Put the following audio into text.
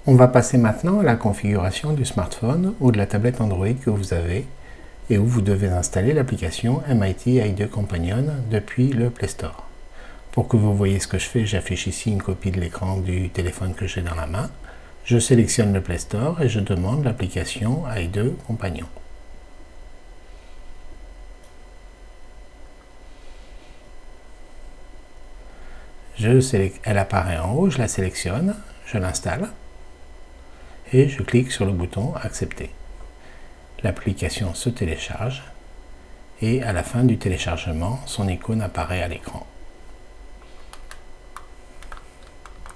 On va passer maintenant à la configuration du smartphone ou de la tablette Android que vous avez et où vous devez installer l'application MIT i2 Companion depuis le Play Store. Pour que vous voyez ce que je fais, j'affiche ici une copie de l'écran du téléphone que j'ai dans la main. Je sélectionne le Play Store et je demande l'application i2 Companion. Elle apparaît en haut, je la sélectionne, je l'installe et je clique sur le bouton Accepter. L'application se télécharge et à la fin du téléchargement, son icône apparaît à l'écran.